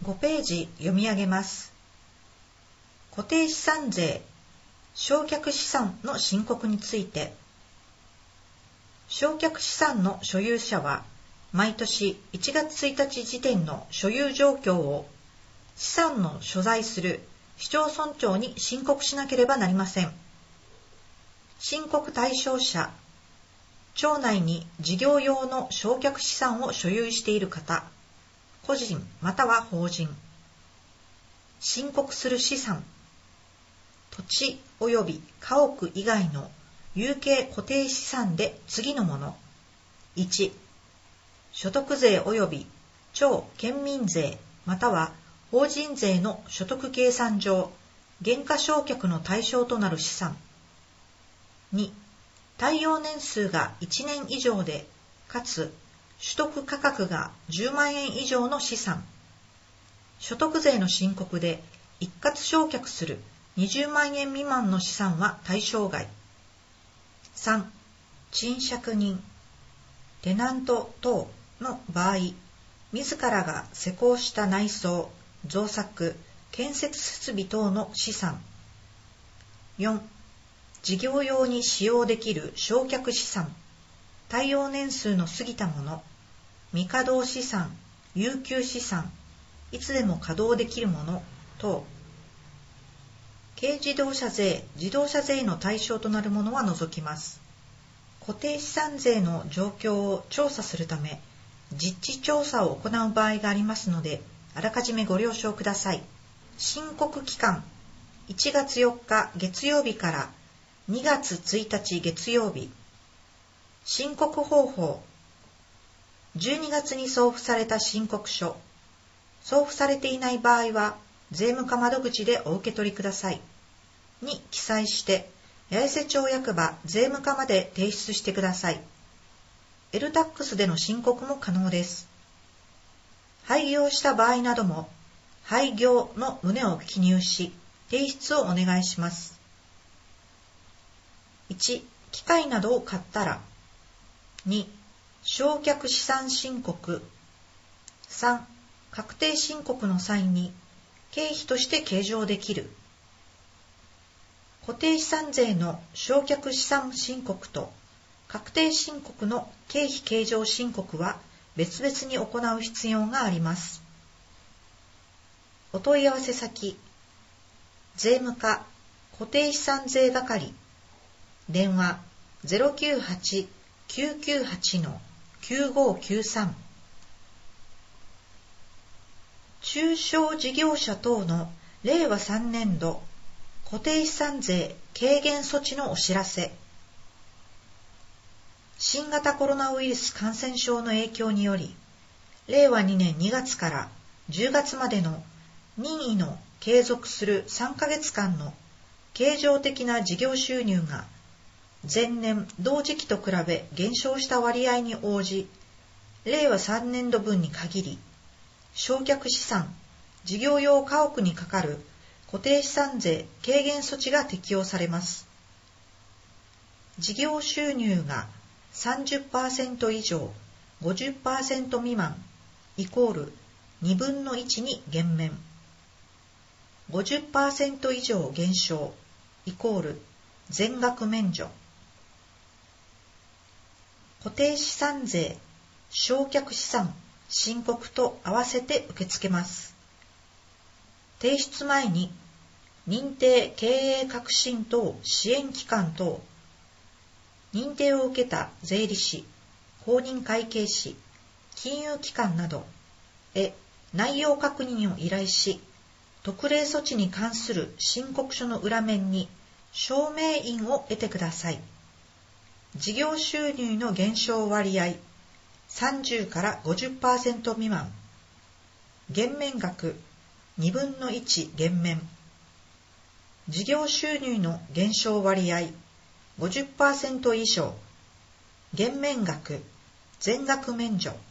5ページ読み上げます。固定資産税、償却資産の申告について。償却資産の所有者は、毎年1月1日時点の所有状況を資産の所在する市町村長に申告しなければなりません。申告対象者、町内に事業用の償却資産を所有している方、個人または法人。申告する資産、土地及び家屋以外の有形固定資産で次のもの。1、所得税及び町県民税または法人税の所得計算上、減価償却の対象となる資産。2、耐用年数が1年以上で、かつ取得価格が10万円以上の資産。所得税の申告で一括償却する20万円未満の資産は対象外。3、賃借人、テナント等の場合、自らが施工した内装、造作、建設設備等の資産。4、事業用に使用できる償却資産、耐用年数の過ぎたもの、未稼働資産、有給資産、いつでも稼働できるもの等。軽自動車税、自動車税の対象となるものは除きます。固定資産税の状況を調査するため、実地調査を行う場合がありますので、あらかじめご了承ください。申告期間、1月4日月曜日から2月1日月曜日。申告方法、12月に送付された申告書、送付されていない場合は、税務課窓口でお受け取りください。に記載して、八重瀬町役場税務課まで提出してください。LTAX での申告も可能です。廃業した場合なども、廃業の旨を記入し、提出をお願いします。1、機械などを買ったら。2、償却資産申告。3、確定申告の際に経費として計上できる。固定資産税の償却資産申告と確定申告の経費計上申告は別々に行う必要があります。お問い合わせ先、税務課固定資産税係、電話 098-998-9593。中小事業者等の令和3年度固定資産税軽減措置のお知らせ。新型コロナウイルス感染症の影響により、令和2年2月から10月までの任意の継続する3ヶ月間の経常的な事業収入が前年同時期と比べ減少した割合に応じ、令和3年度分に限り、償却資産、事業用家屋にかかる固定資産税軽減措置が適用されます。事業収入が 30% 以上 50% 未満イコール2分の1に減免。50% 以上減少イコール全額免除。固定資産税償却資産申告と合わせて受け付けます。提出前に認定経営革新等支援機関等、認定を受けた税理士、公認会計士、金融機関などへ内容確認を依頼し、特例措置に関する申告書の裏面に証明印を得てください。事業収入の減少割合30から 50% 未満、減免額2分の1減免、事業収入の減少割合 50% 以上、減免額全額免除。